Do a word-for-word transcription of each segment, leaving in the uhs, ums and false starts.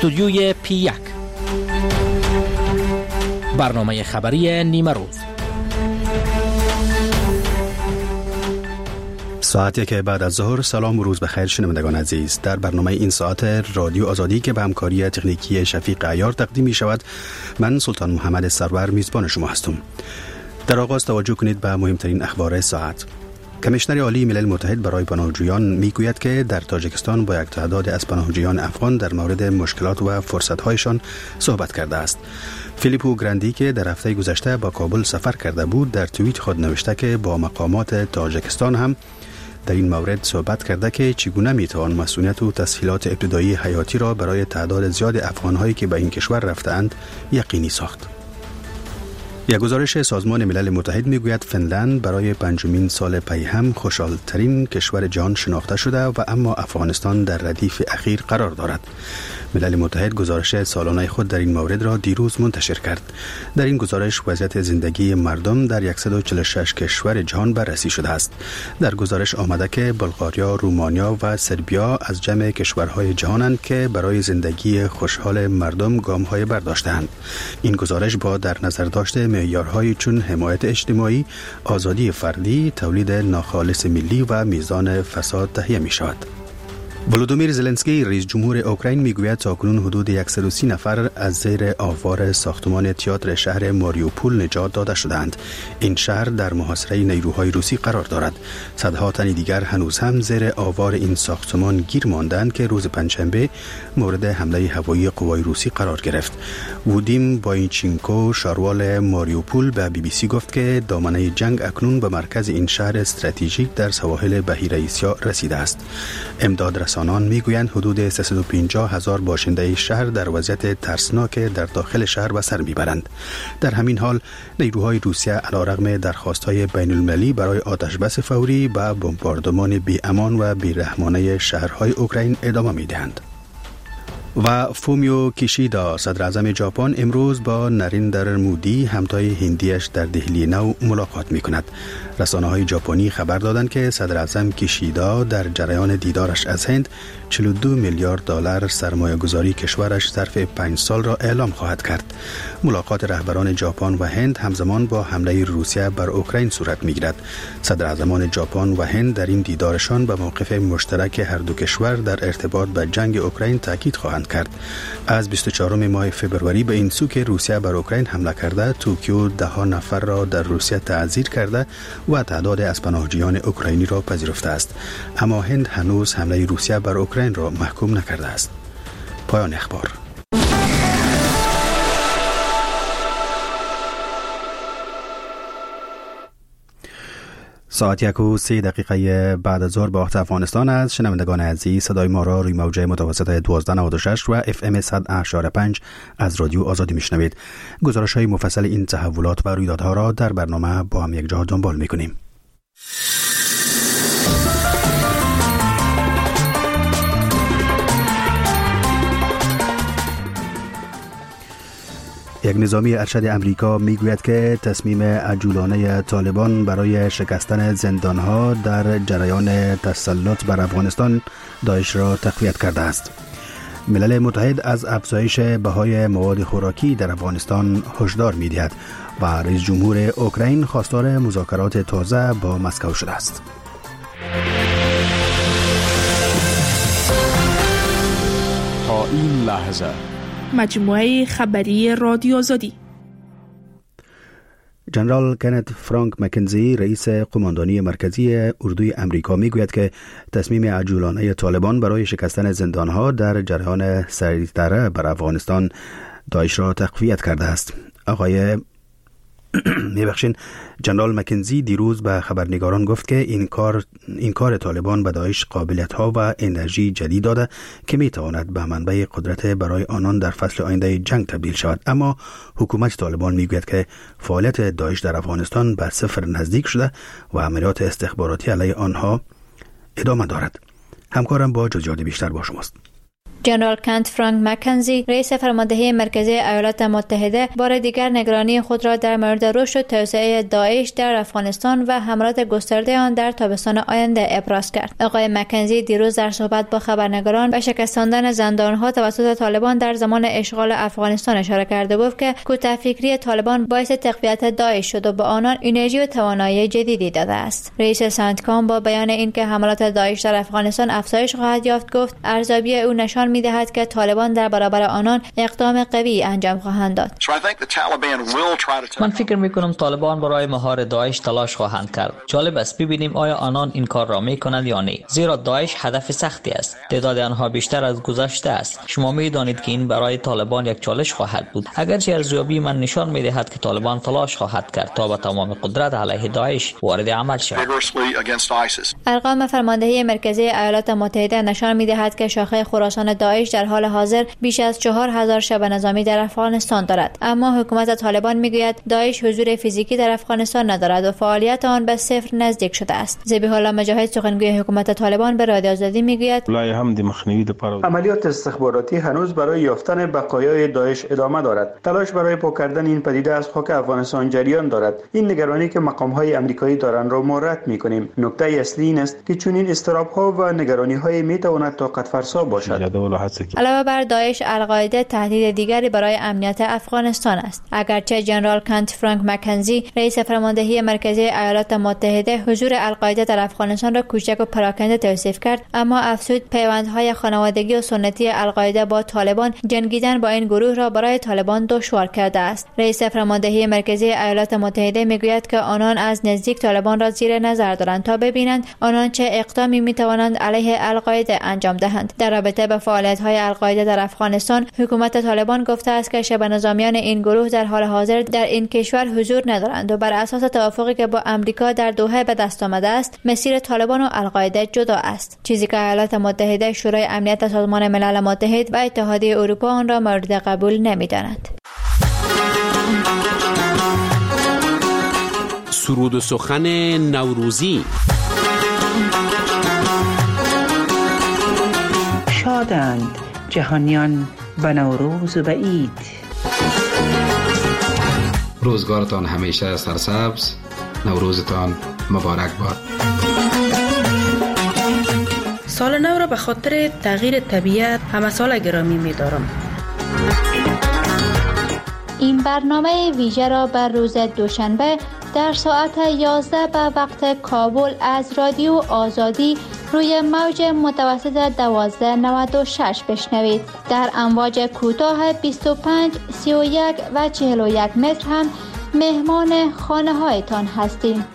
استودیوی پی یک، برنامه خبری نیمه روز. ساعتی که بعد از ظهر. سلام و روز بخیر شنوندگان عزیز. در برنامه این ساعت رادیو آزادی که به همکاری تکنیکی شفیق عیار تقدیم می شود، من سلطان محمد سرور میزبان شما هستم. در آغاز توجه کنید به مهمترین اخبار ساعت. کمیشنر عالی ملل متحد برای پناهجویان میگوید که در تاجیکستان با یک تعداد از پناهجویان افغان در مورد مشکلات و فرصت‌هایشان صحبت کرده است. فیلیپو گراندی که در هفته گذشته با کابل سفر کرده بود، در توییت خود نوشته که با مقامات تاجیکستان هم در این مورد صحبت کرده که چگونه میتوان مسئولیت و تسهیلات ابتدایی حیاتی را برای تعداد زیاد افغان‌هایی که به این کشور رفته‌اند یقینی ساخت. یک گزارش سازمان ملل متحد میگوید فنلند برای پنجمین سال پی هم خوشحال‌ترین کشور جهان شناخته شده و اما افغانستان در ردیف اخیر قرار دارد. ملل متحد گزارش سالانه خود در این مورد را دیروز منتشر کرد. در این گزارش وضعیت زندگی مردم در صد و چهل و شش کشور جهان بررسی شده است. در گزارش آمده که بلغاریا، رومانیا و سربیا از جمع کشورهای جهانند که برای زندگی خوشحال مردم گام‌های برداشته‌اند. این گزارش با در نظر داشته معیارهای چون حمایت اجتماعی، آزادی فردی، تولید ناخالص ملی و میزان فساد تهیه می شود. ولودیمیر زلنسکی رئیس جمهور اوکراین میگوید تاکنون حدود صد و سی نفر از زیر آوار ساختمان تئاتر شهر ماریوپول نجات داده شدند. این شهر در محاصره نیروهای روسی قرار دارد. صدها تن دیگر هنوز هم زیر آوار این ساختمان گیر ماندند که روز پنجشنبه مورد حمله هوایی قوای روسی قرار گرفت. وودیم باینچینکو شاروال ماریوپول به بی بی سی گفت که دامنه جنگ اکنون به مرکز این شهر استراتژیک در سواحل بحیره آسیا رسیده است. امداد رسانان میگویند حدود سیصد و پنجاه هزار باشنده شهر در وضعیت ترسناک در داخل شهر به سر میبرند. در همین حال نیروهای روسیه علیرغم درخواست‌های بین‌المللی برای آتشبس فوری به بمباردمان بی‌امان و بی‌رحمانه شهرهای اوکراین ادامه میدهند. و فومیو کیشیدا صدر اعظم ژاپن امروز با نریندر مودی همتای هندیش در دهلی نو ملاقات می کند. رسانه های ژاپنی خبر دادند که صدر اعظم کیشیدا در جریان دیدارش از هند چهل و دو میلیارد دلار سرمایه گذاری کشورش ظرف پنج سال را اعلام خواهد کرد. ملاقات رهبران ژاپن و هند همزمان با حمله روسیه بر اوکراین صورت می گیرد. صدر اعظمان ژاپن و هند در این دیدارشان به موقف مشترک هر دو کشور در ارتباط به جنگ اوکراین تاکید خواهند کرد. از بیست و چهارم ماه فوریه به این سو که روسیه بر اوکراین حمله کرده، توکیو ده نفر را در روسیه تعزیر کرده و تعداد از پناهجویان اوکراینی را پذیرفته است. اما هند هنوز حمله روسیه بر اوکراین را محکوم نکرده است. پایان اخبار. ساعت یک و سه دقیقه بعد از ظهر به وقت افغانستان است. شنوندگان عزیز، صدای ما را روی موجه متوسط دوازده نود و شش و اف ام صد و هشت و پنج از رادیو آزادی میشنوید. گزارش های مفصل این تحولات و رویدادها را در برنامه با هم یک جا دنبال میکنیم. یک نظامی ارشد امریکا میگوید که تصمیم عجولانه طالبان برای شکستن زندانها در جریان تسلط بر افغانستان داعش را تقویت کرده است. ملل متحد از افزایش بهای مواد خوراکی در افغانستان هشدار می‌دهد و رئیس جمهور اوکراین خواستار مذاکرات تازه با مسکو شده است. تا این لحظه مجموعه خبری رادیو آزادی. جنرال کنت فرانک مکنزی رئیس قماندانی مرکزی اردوی امریکا میگوید که تصمیم عجولانه طالبان برای شکستن زندانها در جریان سریع‌تر بر افغانستان داعش را تقویت کرده است. آقای میبخشین جنرال مکنزی دیروز به خبرنگاران گفت که این کار این کار طالبان به داعش قابلیت‌ها و انرژی جدید داده که میتواند به منبع قدرت برای آنان در فصل آینده جنگ تبدیل شود. اما حکومت طالبان میگوید که فعالیت داعش در افغانستان به صفر نزدیک شده و عملیات استخباراتی علیه آنها ادامه دارد. همکارم با جزئیات بیشتر با شماست. جنرال کنت فرانک مکنزی رئیس فرماندهی مرکزی ایالات متحده بار دیگر نگرانی خود را در مورد رشد و توسعه داعش در افغانستان و حملات گسترده آن در تابستان آینده ابراز کرد. آقای مکنزی دیروز در صحبت با خبرنگاران به شکستاندن زندانها توسط طالبان در زمان اشغال افغانستان اشاره کرد و گفت که کوتاه‌فکری طالبان باعث تقویت داعش شد و به آنان انرژی و توانایی جدیدی داده است. رئیس سنتکام با بیان اینکه حملات داعش در افغانستان افزایش خواهد یافت گفت ارزیابی او نشان می‌دهد که طالبان در برابر آنان اقدام قوی انجام خواهند داد. من فکر می‌کنم طالبان برای مهار داعش تلاش خواهند کرد. جالب است ببینیم آیا آنان این کار را می‌کنند یا نه. زیرا داعش هدف سختی است. تعداد آنها بیشتر از گذشته است. شما می‌دانید که این برای طالبان یک چالش خواهد بود. اگرچه ارزیابی من نشان می‌دهد که طالبان تلاش خواهد کرد تا با تمام قدرت علیه داعش وارد عمل شود. ارقام فرماندهی مرکزی ایالات متحده نشان می‌دهد که شاخه خراسان داعش در حال حاضر بیش از چهار هزار شب نظامی در افغانستان دارد، اما حکومت طالبان میگوید داعش حضور فیزیکی در افغانستان ندارد و فعالیت آن به صفر نزدیک شده است. ذبیح الله مجاهد سخنگوی حکومت طالبان به رادیو آزادی میگوید عملیات استخباراتی هنوز برای یافتن بقایای داعش ادامه دارد. تلاش برای پاک کردن این پدیده از خاک افغانستان جریان دارد. این نگرانی که مقام‌های آمریکایی دارند را ما رد می‌کنیم. نکته اصلی این است که چنین اضطراب‌ها و نگرانی‌های می‌تواند طاقت فرسا باشد. علاوه بر داعش، القاعده تهدید دیگری برای امنیت افغانستان است. اگرچه جنرال کنت فرانک مکنزی رئیس فرماندهی مرکزی ایالات متحده حضور القاعده در افغانستان را کوچک و پراکنده توصیف کرد، اما افزود پیوندهای خانوادگی و سنتی القاعده با طالبان جنگیدن با این گروه را برای طالبان دشوار کرده است. رئیس فرماندهی مرکزی ایالات متحده میگوید که آنان از نزدیک طالبان را زیر نظر دارند تا ببینند آنان چه اقدامی میتوانند علیه القاعده انجام دهند. در رابطه با فعالیت‌های القاعده در افغانستان، حکومت طالبان گفته است که شبه نظامیان این گروه در حال حاضر در این کشور حضور ندارند و بر اساس توافقی که با امریکا در دوحه به دست آمده است، مسیر طالبان و القاعده جدا است، چیزی که ایالات متحده، شورای امنیت سازمان ملل متحد و اتحادیه اروپا آن را مورد قبول نمی‌دانند. سرود و سخن نوروزی. شادند جهانیان به نوروز و به عید. روزگارتان همیشه سرسبز، نوروزتان مبارک باد. سال نو را به خاطر تغییر طبیعت همه سال گرامی می دارم. این برنامه ویژه را بر روز دوشنبه در ساعت یازده به وقت کابل از رادیو آزادی روی موج متوسط دوازده نود و شش بشنوید. در امواج کوتاه بیست و پنج، سی و یک و چهل و یک متر هم مهمان خانه هایتان هستیم.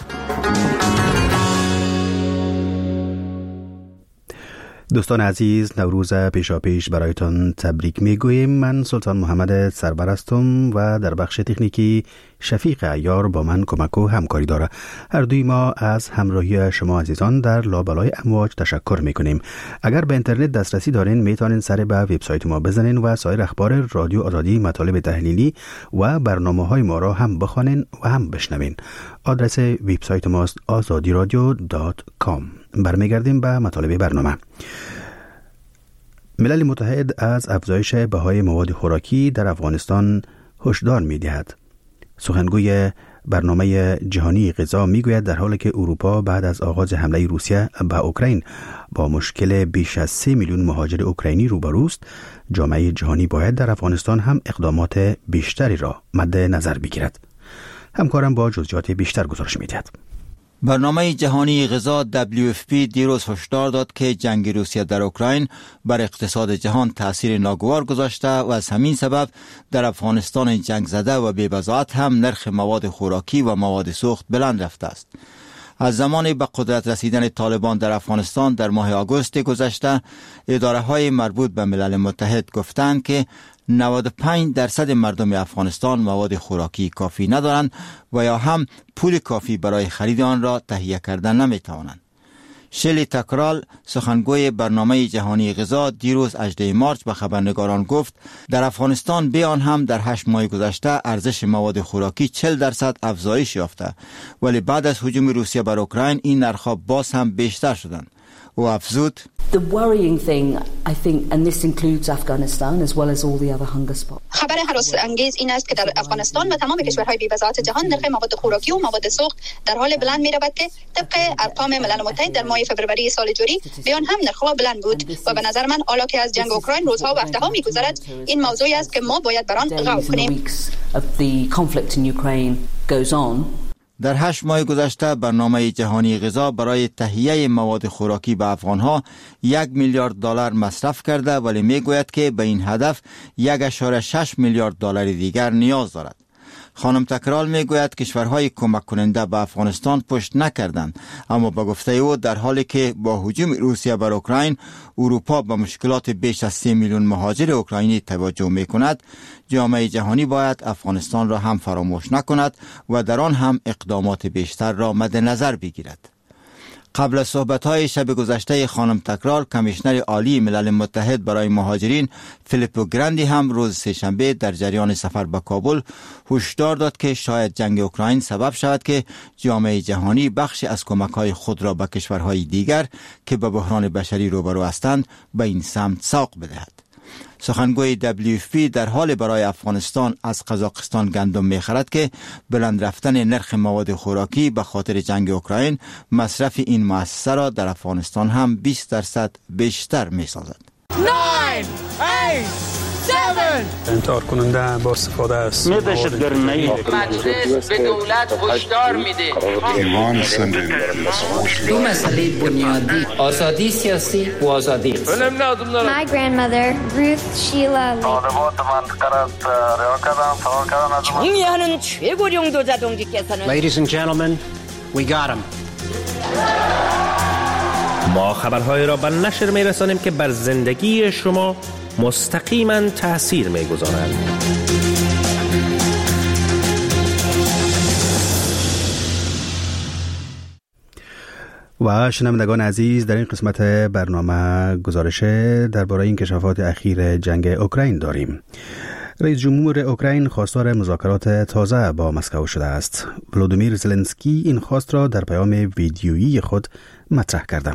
دوستان عزیز، نوروز پیشاپیش برایتان تبریک میگوییم. من سلطان محمد سرور هستم و در بخش تکنیکی شفیق عیار با من کمک و همکاری داره. هر دوی ما از همراهی شما عزیزان در لابلای امواج تشکر میکنیم. اگر به اینترنت دسترسی دارین میتونین سر به وبسایت ما بزنین و سایر اخبار رادیو آزادی، مطالب تحلیلی و برنامه‌های ما را هم بخوانین و هم بشنوین. آدرس وبسایت ماست آزادی رادیو دات کام. برمیگردیم به مطالب برنامه. ملل متحد از افزایش بهای مواد خوراکی در افغانستان هشدار می‌دهد. سخنگوی برنامه جهانی غذا میگوید در حالی که اروپا بعد از آغاز حمله روسیه به اوکراین با مشکل بیش از سه میلیون مهاجر اوکراینی روبروست، جامعه جهانی باید در افغانستان هم اقدامات بیشتری را مد نظر بگیرد. همکارم با جزئیات بیشتر گزارش می‌دهد. برنامه جهانی غذا دبلیو اف پی دیروز هشدار داد که جنگ روسیه در اوکراین بر اقتصاد جهان تأثیر ناگوار گذاشته و از همین سبب در افغانستان جنگ زده و بی‌بضاعت هم نرخ مواد خوراکی و مواد سوخت بلند رفته است. از زمان به قدرت رسیدن طالبان در افغانستان در ماه آگوست گذشته، اداره های مربوط به ملل متحد گفتند که نود و پنج درصد مردم افغانستان مواد خوراکی کافی ندارند و یا هم پول کافی برای خرید آن را تهیه کردن نمی-توانند. شلی تکرال، سخنگوی برنامه جهانی غذا، دیروز هجدهم مارس به خبرنگاران گفت در افغانستان به آن هم در هشت ماه گذشته ارزش مواد خوراکی چهل درصد افزایش یافته، ولی بعد از هجوم روسیه بر اوکراین این نرخ‌ها باز هم بیشتر شدند. و افزود The worrying thing, I think, and this includes Afghanistan as well as all the other hunger spots. خبر هراس انگیز این است که در افغانستان و تمام کشورهای بی‌وضاحت جهان نرخ مواد خوراکی و مواد سوخت در حال بلند می‌رود که طبق ارقام ملل متحد در ماه فوریه سال جاری بیان هم نرخ‌ها بلند بود و به نظر من حالا که از جنگ اوکراین روزها و هفته‌ها می‌گذرد این موضوعی است که ما باید بر آن غور کنیم. در هشت ماه گذشته برنامه جهانی غذا برای تهیه مواد خوراکی به افغانها یک میلیارد دلار مصرف کرده ولی میگوید که به این هدف یک اشاره شش میلیارد دلار دیگر نیاز دارد. خانم تکرال میگوید کشورهای کمک کننده به افغانستان پشت نکردند، اما به گفته او در حالی که با هجوم روسیه بر اوکراین اروپا به مشکلات بیش از سه میلیون مهاجر اوکراینی توجه میکند، جامعه جهانی باید افغانستان را هم فراموش نکند و در آن هم اقدامات بیشتر را مد نظر بگیرد. قبل از صحبت‌های شب گذشته خانم تکرار، کمیشنر عالی ملل متحد برای مهاجرین فیلیپو گراندی هم روز سه‌شنبه در جریان سفر به کابل هشدار داد که شاید جنگ اوکراین سبب شود که جامعه جهانی بخشی از کمک‌های خود را به کشورهای دیگر که به بحران بشری روبرو هستند به این سمت سوق بدهد. سخنگوی دبلیو اف پی در حال برای افغانستان از قزاقستان گندم می‌خرد که بلند رفتن نرخ مواد خوراکی به خاطر جنگ اوکراین مصرف این مؤسسه را در افغانستان هم بیست درصد بیشتر می‌سازد. انتحار کننده با استفاده است. مجلس به دولت هشدار میده. دو مسئله بنیادی، آزادی سیاسی و آزادی اقتصادی. My grandmother Ruth Sheila 총리하는 최고령 도자동지께서는 Ladies and gentlemen, we got him. ما خبرهای را به نشر میرسانیم که بر زندگی شما مستقیما تأثیر میگذارند. و شنوندگان عزیز، در این قسمت برنامه گزارش درباره انکشافات اخیر جنگ اوکراین داریم. رئیس جمهور اوکراین خواستار مذاکرات تازه با مسکو شده است. ولودیمیر زلنسکی این خواست را در پیام ویدیویی خود مطرح کرده.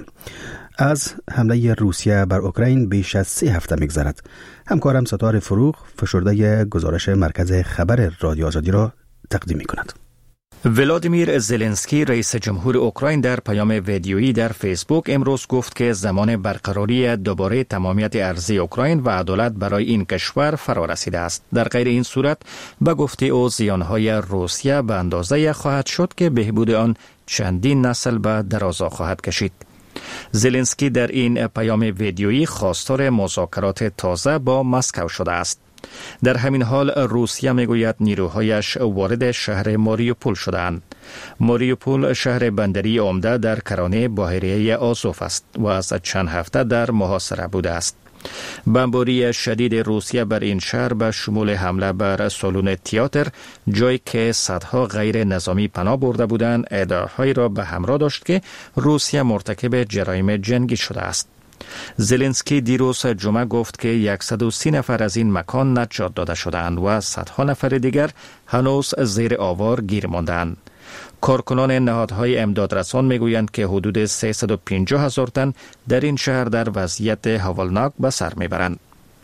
از حمله روسیه بر اوکراین بیش از سه هفته می‌گذرد. همکارم ستاره فروغ فشرده گزارش مرکز خبر رادیو آزادی را تقدیم می‌کند. ولادیمیر زلنسکی رئیس جمهور اوکراین در پیام ویدیویی در فیسبوک امروز گفت که زمان برقراری دوباره تمامیت ارضی اوکراین و عدالت برای این کشور فرا رسیده است. در غیر این صورت به گفته او زیانهای روسیه به اندازه خواهد شد که بهبود آن چندین نسل به درازا خواهد کشید. زلنسکی در این پیام ویدیویی خواستار مذاکرات تازه با مسکو شده است. در همین حال روسیه میگوید نیروهایش وارد شهر ماریوپول شدند. ماریوپول شهر بندری عمده در کرانه بحیره آزوف است و از چند هفته در محاصره بوده است. بمباری شدید روسیه بر این شهر به شمول حمله بر سالن تئاتر، جایی که صدها غیر نظامی پناه برده بودند، ادعاهایی را به همراه داشت که روسیه مرتکب جرایم جنگی شده است. زلنسکی دیروز جمعه گفت که صد و سی نفر از این مکان نجات داده شدند و صدها نفر دیگر هنوز زیر آوار گیر ماندند. کارکنان نهادهای امدادرسان میگویند که حدود سیصد و پنجاه هزار تن در این شهر در وضعیت هولناک به سر میبرند.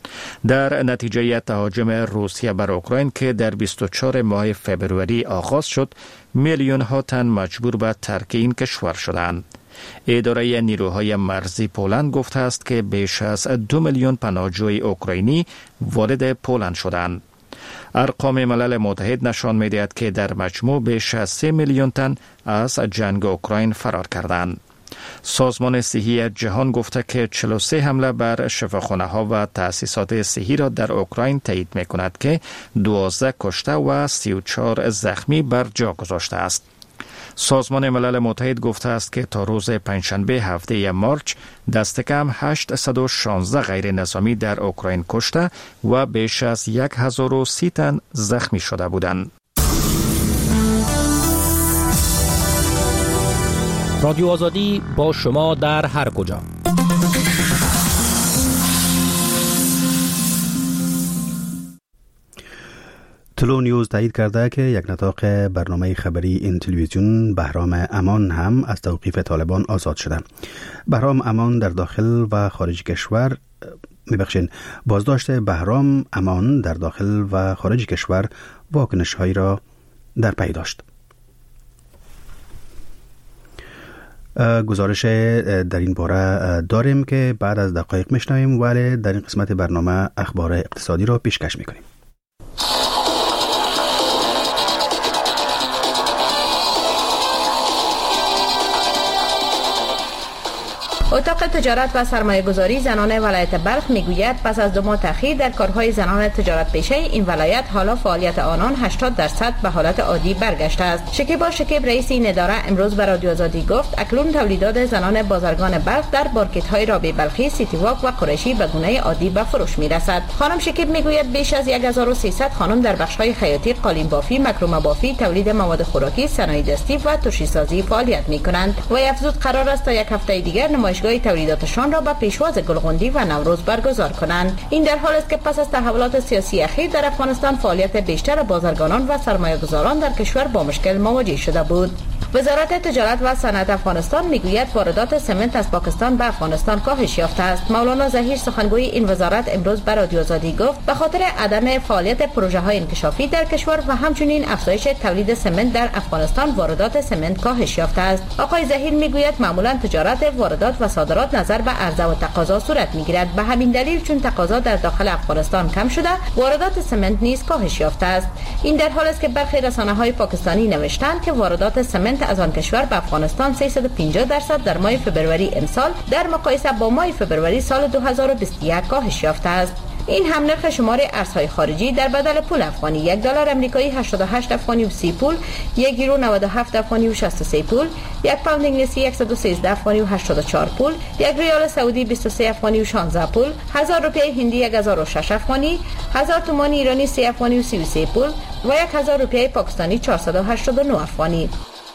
در نتیجه تهاجم روسیه بر اوکراین که در بیست و چهارم ماه فوریه آغاز شد، میلیون ها تن مجبور به ترک این کشور شدند. اداره نیروهای مرزی پولند گفته است که بیش از دو میلیون پناهجوی اوکراینی وارد پولند شدند. ارقام ملل متحد نشان می‌دهد که در مجموع بیش از سه میلیون تن از جنگ اوکراین فرار کردند. سازمان صحی جهان گفته که چهل و سه حمله بر شفاخانه‌ها و تأسیسات صحی را در اوکراین تایید می‌کند که دوازده کشته و سی و چهار زخمی بر جا گذاشته است. سازمان ملل متحد گفته است که تا روز پنجشنبه هفته مارچ دست کم هشتصد و شانزده غیر نظامی در اوکراین کشته و بیش از صد و سی تن زخمی شده بودند. رادیو آزادی با شما در هر کجا. تلو نیوز تایید کرده که یک نطاق برنامه خبری این تلویزیون بهرام امان هم از توقیف طالبان آزاد شده. بهرام امان در داخل و خارج کشور میبخشین بازداشت بهرام امان در داخل و خارج کشور واکنش هایی را در پی داشت. گزارش در این باره داریم که بعد از دقایق میشنویم، ولی در این قسمت برنامه اخبار اقتصادی را پیشکش میکنیم. اتاق تجارت و سرمایه گذاری زنان ولایت بلخ میگوید پس از دو ماه تأخیر در کارهای زنان تجارت پیشه این ولایت حالا فعالیت آنان هشتاد درصد به حالت عادی برگشته است. شکیبا شکیب رئیس این اداره امروز به رادیو آزادی گفت اکنون تولیدات زنان بازرگان بلخ در مارکت های رابعه بلخی، سیتی واک و قریشی به گونه عادی به فروش میرسد. خانم شکیب میگوید بیش از هزار و سیصد خانم در بخش های خیاطی، قالین بافی، مکرمه بافی، تولید مواد خوراکی، صنایع دستی و ترشی سازی فعالیت میکنند و افزود قرار است تا یک هفته دیگر نمایشگاه تولیداتشان را به پیشواز گلغندی و نوروز برگزار کنند. این در حالی است که پس از تحولات سیاسی اخیر در افغانستان فعالیت بیشتر بازرگانان و سرمایه‌گذاران در کشور با مشکل مواجه شده بود. وزارت تجارت و صنعت افغانستان میگوید واردات سمنت از پاکستان به افغانستان کاهش یافته است. مولانا ظهیر سخنگوی این وزارت امروز به رادیو آزادی گفت به خاطر عدم فعالیت پروژه های انکشافی در کشور و همچنین افزایش تولید سمنت در افغانستان واردات سمنت کاهش یافته است. آقای ظهیر میگوید معمولا تجارت واردات و صادرات نظر به عرضه و تقاضا صورت میگیرد. به همین دلیل چون تقاضا در داخل افغانستان کم شده واردات سمنت نیز کاهش یافته است. این در حالی است که برخی رسانه‌های پاکستانی نوشتند که واردات سمنت از آن کشور به افغانستان سیصد و پنجاه درصد در ماه فبروری امسال در مقایسه با ماه فبروری سال دو هزار و بیست و یک کاهش یافته است. این هم نرخ شمار ارزهای خارجی در بدل پول افغانی: یک دلار آمریکایی هشتاد و هشت افغانی و سی پول، یک یورو نود و هفت افغانی و شصت و سه پول، یک پوند انگلیسی صد و سیزده افغانی و هشتاد و چهار پول، یک ریال سعودی بیست و سه افغانی و شانزده پول، هزار روپیه هندی هزار و شش افغانی، هزار تومان ایرانی سه افغانی و سی و سه پول و یک هزار روپیه پاکستانی چهارصد و هشتاد و نه افغانی.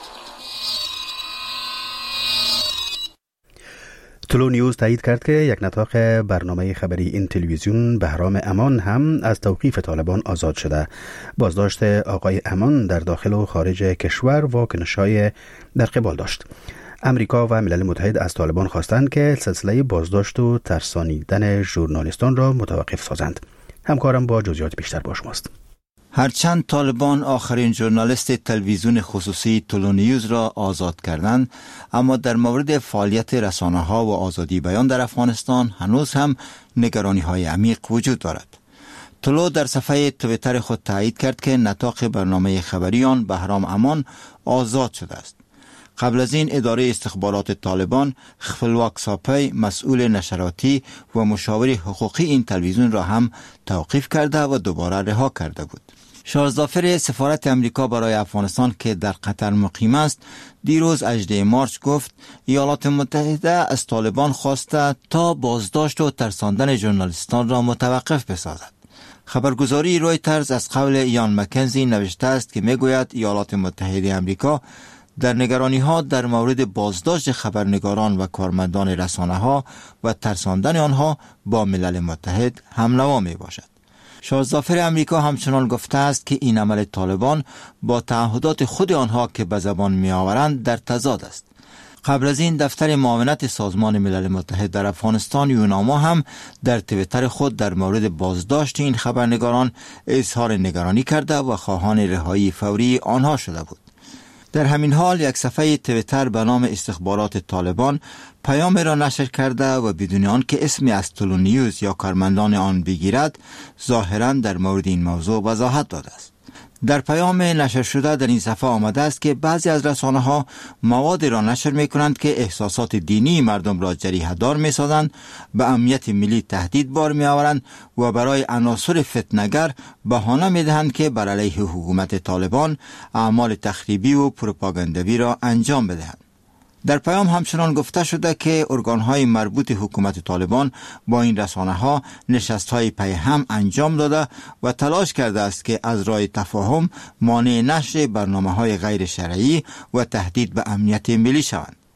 تلو نیوز تایید کرد که یک نطاق برنامه خبری این تلویزیون بهرام امان هم از توقیف طالبان آزاد شده. بازداشت آقای امان در داخل و خارج کشور واکنش‌های در قبال داشت. امریکا و ملل متحد از طالبان خواستند که سلسله بازداشت و ترسانیدن ژورنالیستان را متوقف سازند. همکارم با جزئیات بیشتر با شماست. هرچند طالبان آخرین ژورنالیست تلویزیون خصوصی تلو نیوز را آزاد کردند، اما در مورد فعالیت رسانه‌ها و آزادی بیان در افغانستان هنوز هم نگرانی‌های عمیق وجود دارد. تلو در صفحه توییتر خود تایید کرد که نطاق برنامه خبری آن بهرام امان آزاد شده است. قبل از این اداره استخبارات طالبان خپلواک ساپی مسئول نشراتی و مشاور حقوقی این تلویزیون را هم توقیف کرده و دوباره رها کرده بود. شارظافر سفارت امریکا برای افغانستان که در قطر مقیم است دیروز هجدهم مارس گفت ایالات متحده از طالبان خواسته تا بازداشت و ترساندن ژورنالیستان را متوقف بسازد. خبرگزاری رویترز از قول ایان مکنزی نوشته است که میگوید ایالات متحده امریکا در نگرانی ها در مورد بازداشت خبرنگاران و کارمندان رسانه ها و ترساندن آنها با ملل متحد همنوا می باشد. شارظافر امریکا همچنان گفته است که این عمل طالبان با تعهدات خود آنها که به زبان می آورند در تضاد است. قبل از این دفتر معاونت سازمان ملل متحد در افغانستان یوناما هم در توییتر خود در مورد بازداشت این خبرنگاران اظهار نگرانی کرده و خواهان رهایی فوری آنها شده بود. در همین حال یک صفحه توییتر به نام استخبارات طالبان پیام را نشر کرده و بدون آن که اسمی از تلو نیوز یا کارمندان آن بگیرد ظاهراً در مورد این موضوع وضاحت داده است. در پیام نشر شده در این صفحه آمده است که بعضی از رسانه ها مواد را نشر می کنند که احساسات دینی مردم را جریحه دار می سازند، به امنیت ملی تهدید بار می آورند و برای عناصر فتنه‌گر بهانه می دهند که بر علیه حکومت طالبان اعمال تخریبی و پروپاگاندوی را انجام بدهند. در پیام همچنان گفته شده که ارگان‌های مربوط حکومت طالبان با این رسانه‌ها نشست‌های پی هم انجام داده و تلاش کرده است که از راه تفاهم مانع نشر برنامه‌های غیر شرعی و تهدید به امنیت ملی شوند.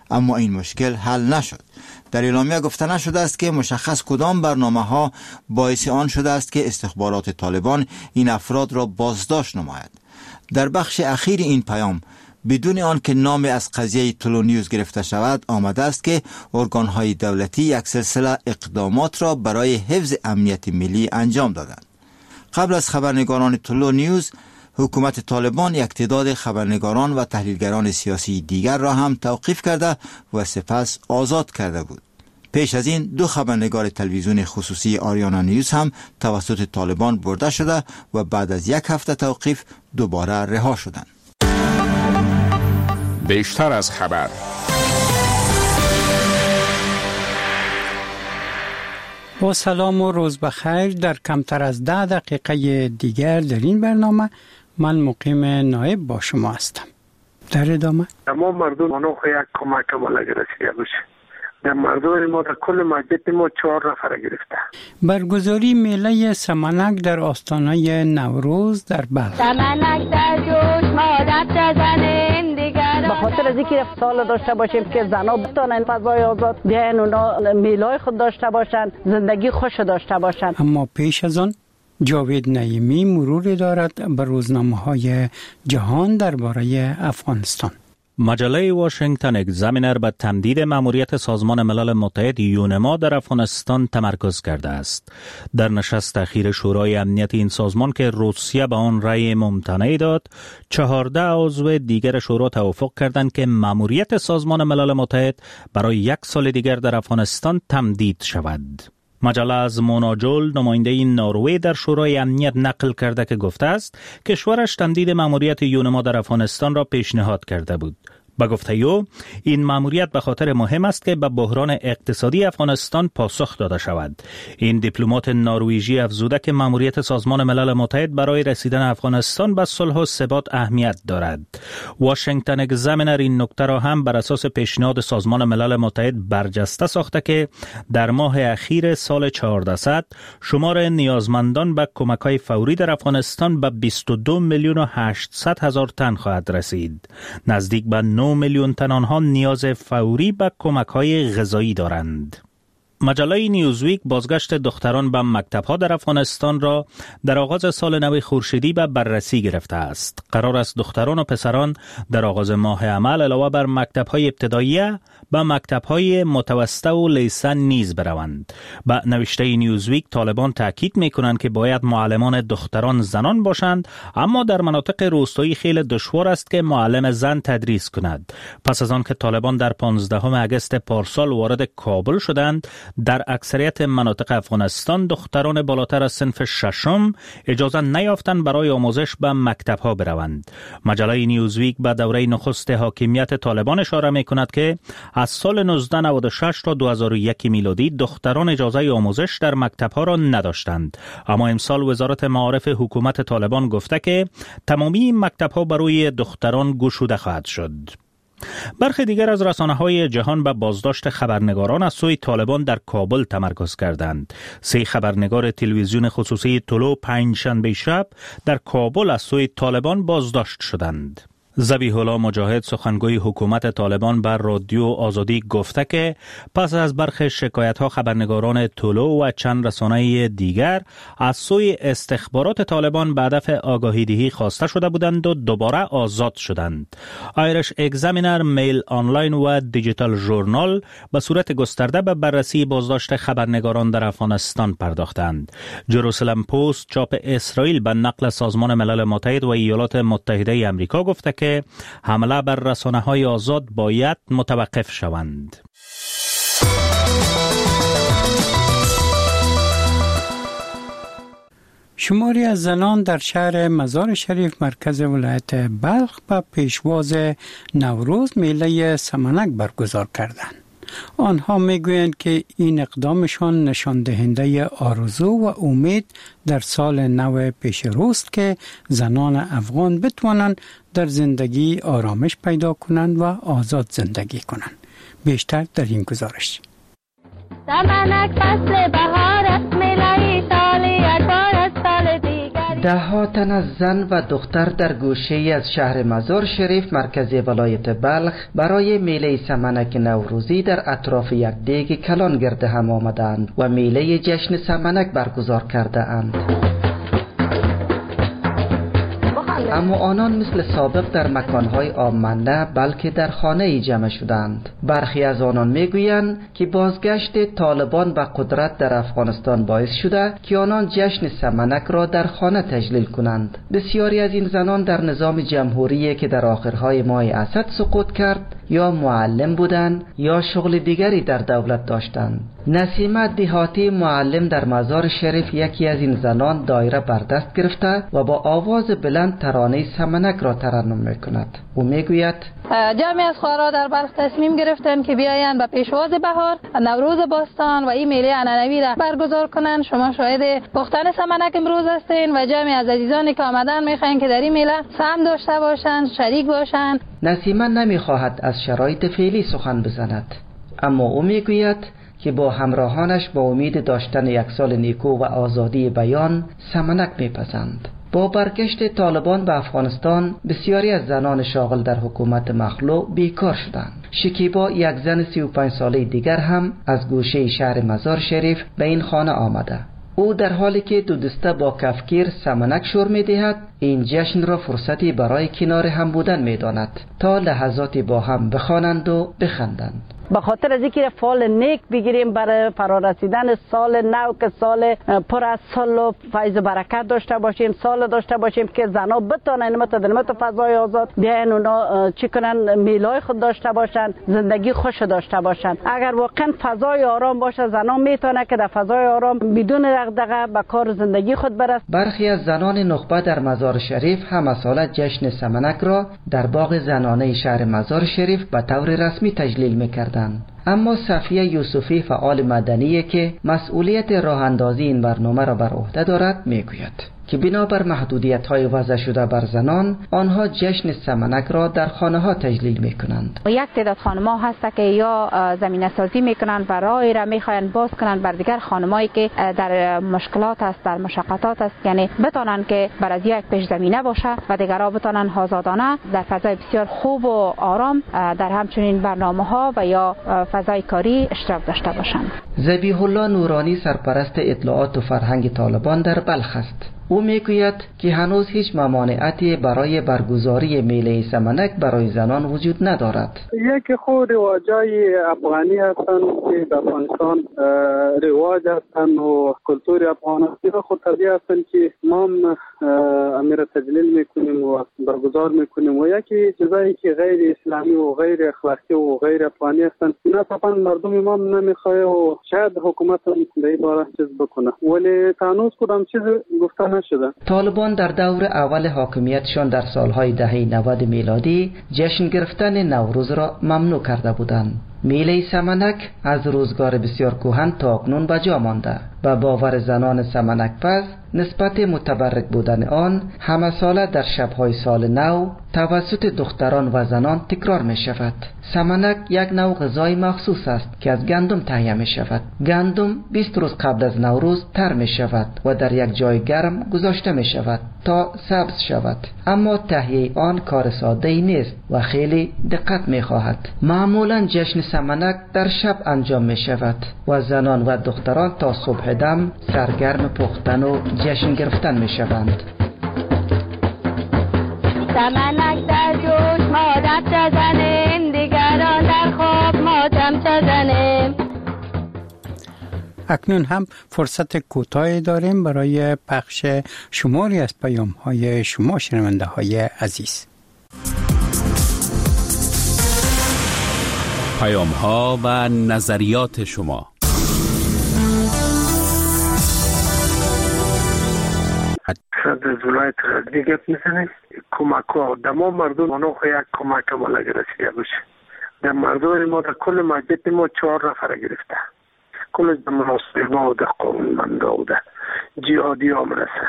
اما این مشکل حل نشد. در اعلامیه گفته نشده است که مشخص کدام برنامه ها باعث آن شده است که استخبارات طالبان این افراد را بازداشت نماید. در بخش اخیر این پیام بدون آن که نام از قضیه طلو نیوز گرفته شود آمده است که ارگان‌های دولتی یک سلسله اقدامات را برای حفظ امنیت ملی انجام دادند. قبل از خبرنگاران طلو نیوز، حکومت طالبان یک تعداد خبرنگاران و تحلیلگران سیاسی دیگر را هم توقیف کرده و سپس آزاد کرده بود. پیش از این دو خبرنگار تلویزیون خصوصی آریانا نیوز هم توسط طالبان برده شده و بعد از یک هفته توقیف دوباره رها شدند. بیشتر از خبر. با سلام و روز بخیر. در کمتر از ده دقیقه دیگر در این برنامه من مقیم نایب با شما هستم. در ادامه تمام مردم منو یک کمک بالا رسیده باشه. در مردم ما در کل مسجد ما چهار نفر گرفته. برگزاری میله سمنک در آستانه نوروز در بلخ. سمنک در جوش مادت بزنیم دیگر. به خاطر از اینکه سال داشته باشیم که زنا بتونن فضای آزاد بیاین اونا میلای خود داشته باشن، زندگی خوش داشته باشن. اما پیش از آن جاوید نعیمی مروری دارد به روزنامه‌های جهان درباره افغانستان. مجله واشنگتن اگزامینر به تمدید مأموریت سازمان ملل متحد یونما در افغانستان تمرکز کرده است. در نشست اخیر شورای امنیت این سازمان که روسیه به آن رأی ممتنع داد، چهارده عضو دیگر شورا توافق کردند که مأموریت سازمان ملل متحد برای یک سال دیگر در افغانستان تمدید شود. مجله از مونا جول نماینده نروژ در شورای امنیت نقل کرده که گفته است کشورش تمدید مأموریت یونما در افغانستان را پیشنهاد کرده بود. با گفته او این مأموریت به خاطر مهم است که به بحران اقتصادی افغانستان پاسخ داده شود. این دیپلمات نروژی افزوده که مأموریت سازمان ملل متحد برای رسیدن افغانستان به صلح و ثبات اهمیت دارد. واشنگتن اگزامینر این نکته را هم بر اساس پیشنهاد سازمان ملل متحد برجسته ساخته که در ماه اخیر سال چهاردهصد شمار نیازمندان به کمک‌های فوری در افغانستان به بیست و دو میلیون و هشتصد هزار تن خواهد رسید. نزدیک به نه میلیون تن آنها نیاز فوری به کمک‌های غذایی دارند. مجله نیوزویک بازگشت دختران به مکتب‌ها در افغانستان را در آغاز سال نو خورشیدی به بررسی گرفته است. قرار است دختران و پسران در آغاز ماه عمل علاوه بر مکتب‌های ابتداییه به مکتب‌های متوسطه و لیسن نیز بروند. با نوشته نیوزویک طالبان تاکید می‌کنند که باید معلمان دختران زنان باشند، اما در مناطق روستایی خیلی دشوار است که معلم زن تدریس کند. پس از آن که طالبان در پانزدهم اگست پارسال وارد کابل شدند، در اکثریت مناطق افغانستان دختران بالاتر از صنف ششم اجازه نیافتند برای آموزش به مکتب‌ها بروند. مجله نیوزویک به دوره نخست حاکمیت طالبان اشاره می‌کند که از سال نوزده نود و شش تا دو هزار و یک میلادی دختران اجازه آموزش در مکتب‌ها را نداشتند، اما امسال وزارت معارف حکومت طالبان گفته که تمامی مکتب‌ها برای دختران گشوده خواهد شد. برخی دیگر از رسانه‌های جهان به بازداشت خبرنگاران از سوی طالبان در کابل تمرکز کردند. سه خبرنگار تلویزیون خصوصی طلوع پنجشنبه شب در کابل از سوی طالبان بازداشت شدند. ذبیح الله مجاهد سخنگوی حکومت طالبان بر رادیو آزادی گفته که پس از برخی شکایت‌ها خبرنگاران طلوع و چند رسانه دیگر از سوی استخبارات طالبان به هدف آگاهی دهی خواسته شده بودند و دوباره آزاد شدند. آیرش اگزامینر، میل آنلاین و دیجیتال ژورنال به صورت گسترده به بررسی بازداشت خبرنگاران در افغانستان پرداختند. جروسلم پست چاپ اسرائیل به نقل سازمان ملل متحد و ایالات متحده آمریکا گفته که که حمله بر رسانه‌های آزاد باید متوقف شوند. شماری از زنان در شهر مزار شریف مرکز ولایت بلخ به پیشواز نوروز میله سمنک برگزار کردند. آنها میگویند که این اقدامشان نشان دهنده آرزو و امید در سال نو پیش روست که زنان افغان بتوانند در زندگی آرامش پیدا کنند و آزاد زندگی کنند. بیشتر در این گزارش. سمنک فصل بهار است، میله سال یک بار است، سال دیگری. ده ها تن از زن و دختر در گوشه‌ای از شهر مزار شریف مرکز ولایت بلخ برای میله سمنک نوروزی در اطراف یک دیگ کلان گرد هم آمدند و میله جشن سمنک برگزار کرده اند. اما آنان مثل سابق در مکانهای عام نه، بلکه در خانه جمع شدند. برخی از آنان میگویند که بازگشت طالبان به قدرت در افغانستان باعث شده که آنان جشن سمنک را در خانه تجلیل کنند. بسیاری از این زنان در نظام جمهوری که در آخرهای ماه اسد سقوط کرد یا معلم بودند یا شغل دیگری در دولت داشتند. نسیمه دهاتی معلم در مزار شریف یکی از این زنان دایره بر دست گرفته و با آواز بلند ترانه سمنک را ترنم میکند. او میگوید جمعی از خواهرها در بلخ تصمیم گرفتند که بیایند به پیشواز بهار نوروز باستان و این میله عنعنوی را برگزار کنند. شما شاهد پختن سمنک امروز هستین و جمعی از عزیزانی که آمدن میخواین که در این میله سهم داشته باشند، شریک باشند. نسیمه نمیخواهد از شرایط فعلی سخن بزند، اما او میگوید که با همراهانش با امید داشتن یک سال نیکو و آزادی بیان سمنک میپزند. با برگشت طالبان به افغانستان بسیاری از زنان شاغل در حکومت مخلوع بیکار شدند. شکیبا یک زن سی و پنج ساله دیگر هم از گوشه شهر مزار شریف به این خانه آمده. او در حالی که دو دسته با کفگیر سمنک شور می دهد این جشن را فرصتی برای کنار هم بودن می داند تا لحظاتی با هم بخوانند و بخندند. به خاطر از اینکه فال نیک بگیریم برای فرارسیدن سال نو که سال پر از صلح و فیض و برکت داشته باشیم، سال داشته باشیم که زنا بتونن مت در مت فضای آزاد بیاین اونا چی کنن، میلای خود داشته باشن، زندگی خوش داشته باشن. اگر واقعا فضای آرام باشه زنا میتونه که در فضای آرام بدون دغدغه به کار زندگی خود برسه. برخی از زنان نخبه در مزار شریف هم سال جشن سمنک را در باغ زنانه شهر مزار شریف به طور رسمی تجلیل میکرد. اما صفیه یوسفی فعال مدنی که مسئولیت راه اندازی این برنامه را بر عهده دارد میگوید که بنابر محدودیت‌های وضع شده بر زنان آنها جشن سمنک را در خانه‌ها تجلیل می‌کنند. یک تعداد خانم‌ها هست که یا زمینه سازی می‌کنند و راه را می‌خواهند باز کنند بر دیگر خانمایی که در مشکلات است، در مشقات است، یعنی بتونن که بر از یک پیش زمینه باشه و دیگرها بتونن آزادانه در فضای بسیار خوب و آرام در همچنین برنامه‌ها و یا فضای کاری اشتراک داشته باشند. ذبیح الله نورانی سرپرست اطلاعات و فرهنگ طالبان در بلخ است. او میگوید که هنوز هیچ ممانعتی برای برگزاری میله سمنک برای زنان وجود ندارد. یک خود رواجای افغانی هستند که در افغانستان رواج هستند و کلتور افغانستان خود طبیعی هستند که ما امیر تجلیل میکنیم و برگزار میکنیم و یکی چیزایی که غیر اسلامی و غیر اخلاقی و غیر افغانی هستند نه طبعا مردم ما نمیخواه و شاید حکومت در این باره چیز بکنه ولی تانوز کدام چیز گفتن نشده. طالبان در دور اول حاکمیتشان در سالهای دهه نود میلادی جشن گرفتن نوروز را ممنوع کرده بودند. میله سمنک از روزگار بسیار کهن تا اکنون به جا مانده و باور زنان سمنک پز نسبت متبرک بودن آن همه ساله در شبهای سال نو توسط دختران و زنان تکرار می شود. سمنک یک نوع غذای مخصوص است که از گندم تهیه می شود. گندم بیست روز قبل از نوروز تر می شود و در یک جای گرم گذاشته می شود تا سبز شود. اما تهیه آن کار ساده ای نیست و خیلی دقت می خواهد. معمولا جشن سمنک در شب انجام می شود و زنان و دختران تا صبح دم سرگرم پختن و جشن گرفتن می شوند. سمنک در جوش ما دست بزنیم، دیگران در خواب ماتم بزنیم. اکنون هم فرصت کوتاهی داریم برای پخش شماری از پیام های شما شنونده های عزیز. پیام ها و نظریات شما. از ولایت دیگه میزنه کمک ها دما مردم منو یک کمک مالا گرسیده باشه. در مردم ما در کل مجلس ما چهار نفر گرفته. کل در مناسب ما و در قانون منده و در جهادی ها مرسه.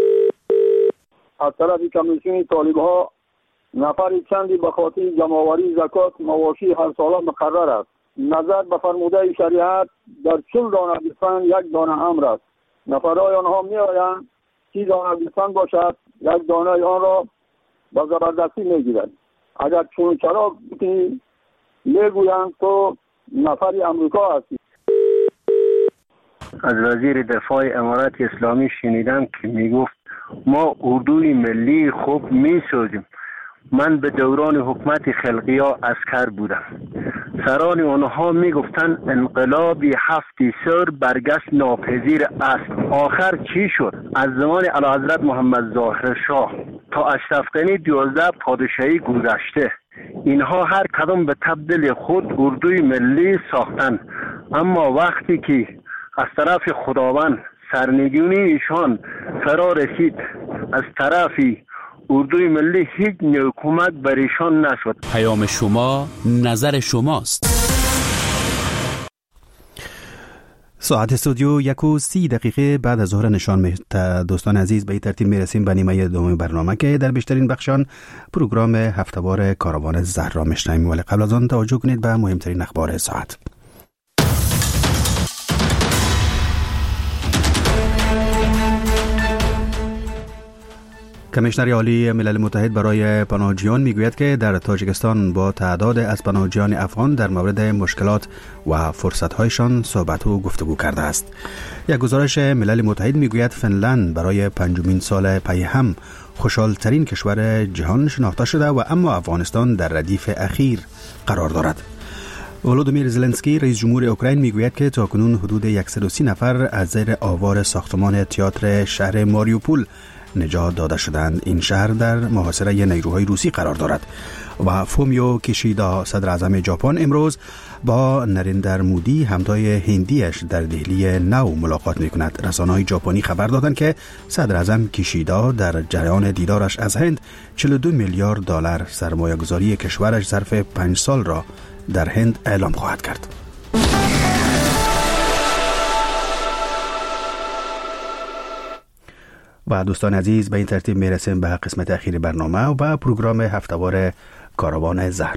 از طرف کمیسیون طالب ها نفر چندی به خاطر جمع‌آوری زکات مواشی هر ساله مقرر است. نظر به فرموده شریعت در چل دانه بفن یک دانه امر است. نفرای آنها می آیند سی دانه گوسفند باشد، یک دانه آن را با زبردستی میگیرد. اگر چون چرا بکنی میگویند تو نفری امریکا هستی. از وزیر دفاع امارات اسلامی شنیدم که میگفت ما اردوی ملی خوب میسازیم. من به دوران حکومت خلقیا عسکر بودم. سران آنها میگفتن انقلابی هفت سر برگشت ناپذیر است. آخر چی شد؟ از زمان اعلیحضرت محمد ظاهر شاه تا اشرف غنی دوازده پادشاهی گذشته، اینها هر کدام به تبدیل خود اردوی ملی ساختن، اما وقتی که از طرف خداوند سرنگونی ایشان فرا رسید، از طرفی اردوی ملی هیچ نوع کمک بر ایشان نشد. پیام شما نظر شماست. ساعت استودیو یک و سی دقیقه بعد از ظهر نشان می‌دهد. دوستان عزیز، به این ترتیب میرسیم به نیمه دوم برنامه که در بیشترین بخشان پروگرام هفته‌وار کاروان زهر را میشنویم، ولی قبل از آن توجه کنید به مهمترین اخبار ساعت. کمیشنر عالی ملل متحد برای پناهجویان میگوید که در تاجیکستان با تعداد از پناهجویان افغان در مورد مشکلات و فرصت‌هایشان صحبت و گفتگو کرده است. یک گزارش ملل متحد میگوید فنلند برای پنجمین سال پی هم خوشحال‌ترین کشور جهان شناخته شده و اما افغانستان در ردیف اخیر قرار دارد. ولودیمیر زلنسکی رئیس جمهور اوکراین میگوید که تاکنون حدود صد و سی نفر از زیر آوار ساختمان تئاتر شهر ماریوپول نجات داده شدند. این شهر در محاصره نیروهای روسی قرار دارد. و فومیو کیشیدا صدر اعظم ژاپن امروز با نریندر مودی همتای هندیش در دهلی نو ملاقات می کند. رسانه‌های ژاپنی خبر دادند که صدر اعظم کیشیدا در جریان دیدارش از هند چهل و دو میلیارد دلار سرمایه گذاری کشورش ظرف پنج سال را در هند اعلام خواهد کرد. و دوستان عزیز، به این ترتیب میرسیم به قسمت اخیر برنامه و به پروگرام هفته‌وار کاروان زهر.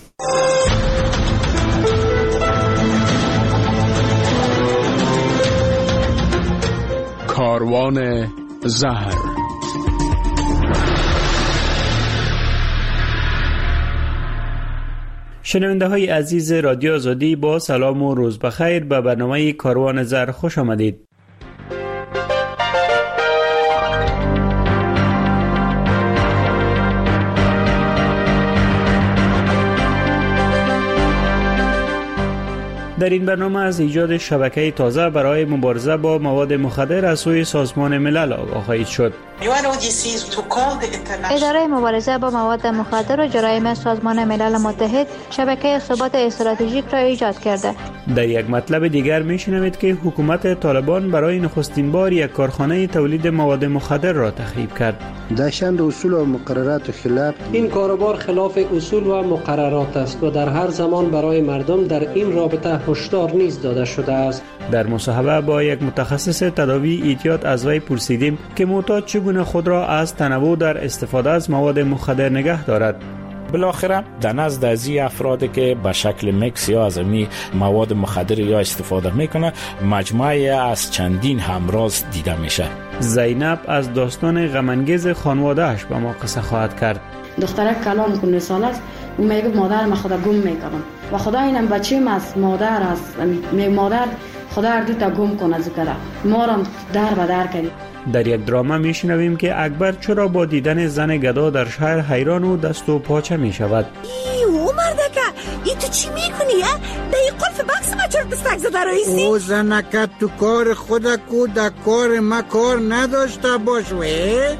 کاروان زهر. شنونده های عزیز رادیو آزادی، با سلام و روز بخیر به برنامه کاروان زهر خوش آمدید. در این برنامه از ایجاد شبکه تازه برای مبارزه با مواد مخدر از سوی سازمان ملل آگاه خواهید شد. اداره مبارزه با مواد مخدر و جرایم سازمان ملل متحد شبکه ثبات استراتژیک را ایجاد کرده. در یک مطلب دیگر میشنوید که حکومت طالبان برای نخستین بار یک کارخانه تولید مواد مخدر را تخریب کرد. داشتن اصول و مقررات خلاف این کاروبار خلاف اصول و مقررات است و در هر زمان برای مردم در این رابطه هشدار نیز داده شده است. در مصاحبه با یک متخصص تداوی ایتیاد از وی پرسیدیم که معتاد چگونه خود را از تنوع در استفاده از مواد مخدر نگه دارد. بالاخره در نزد از افرادی که به شکل میکس یا از می مواد مخدر یا استفاده میکنه، مجموعه از چندین همراز دیده میشه. زینب از داستان غم‌انگیز خانواده‌اش با ما قصه خواهد کرد. دخترک کلام کنه سال است، او میگه مادر ما خدا گم میکنم و خدا اینم بچه‌م از مادر است، می مادر خدا هر دو تا گم کنه ذکر ما را در به در کنه. در یک دراما میشنویم که اکبر چرا با دیدن زن گدا در شهر حیران و دست و پاچه میشود. ایو مردکه ای تو چی میکنی؟ در این قلف بکس ما چرا دستک زده رئیسی؟ او زنکت تو کار خود کو در کار ما کار نداشته باشوه؟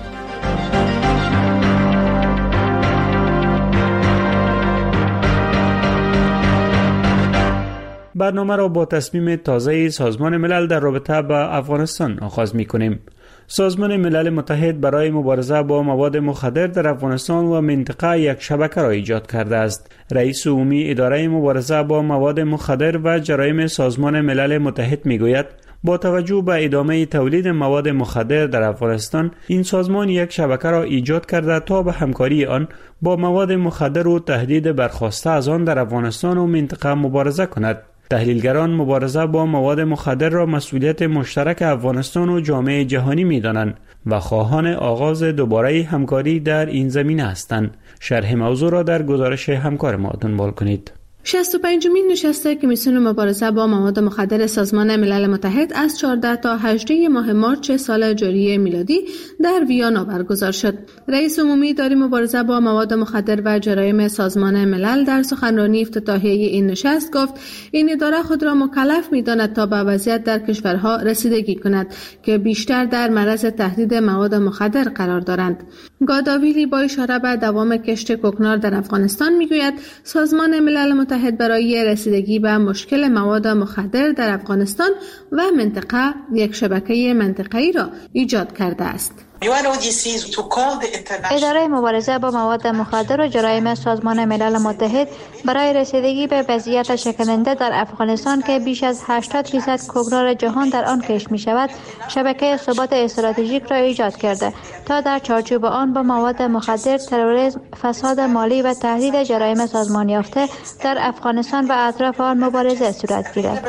برنامه را با تصمیم تازه سازمان ملل در رابطه با افغانستان آغاز می کنیم. سازمان ملل متحد برای مبارزه با مواد مخدر در افغانستان و منطقه یک شبکه را ایجاد کرده است. رئیس عمومی اداره مبارزه با مواد مخدر و جرایم سازمان ملل متحد می گوید با توجه به ادامه تولید مواد مخدر در افغانستان، این سازمان یک شبکه را ایجاد کرده تا به همکاری آن با مواد مخدر و تهدید برخاسته از آن در افغانستان و منطقه مبارزه کند. تحلیلگران مبارزه با مواد مخدر را مسئولیت مشترک افغانستان و جامعه جهانی می‌دانند و خواهان آغاز دوباره همکاری در این زمینه هستند. شرح موضوع را در گزارش همکار ما دنبال کنید. شصت و پنجمین نشست کمیسیون مبارزه با مواد مخدر سازمان ملل متحد از چهارده تا هجده ماه مارچ سال جاری میلادی در ویانا برگزار شد. رئیس عمومی اداره مبارزه با مواد مخدر و جرایم سازمان ملل در سخنرانی افتتاحیه این نشست گفت این اداره خود را مکلف می‌داند تا به وضعیت در کشورها رسیدگی کند که بیشتر در معرض تهدید مواد مخدر قرار دارند. گاداویلی با اشاره به دوام کشت کوکنار در افغانستان میگوید سازمان ملل متحد برای رسیدگی به مشکل مواد مخدر در افغانستان و منطقه یک شبکه منطقه‌ای را ایجاد کرده است. اداره مبارزه با مواد مخدر و جرایم سازمان ملل متحد برای رسیدگی به وضعیت شکننده در افغانستان که بیش از هشتاد درصد کوکنار جهان در آن کشت می شود، شبکه ثبات استراتژیک را ایجاد کرده تا در چارچوب آن با مواد مخدر، تروریسم، فساد مالی و تهدید جرایم سازمان یافته در افغانستان و اطراف آن مبارزه صورت گیرد.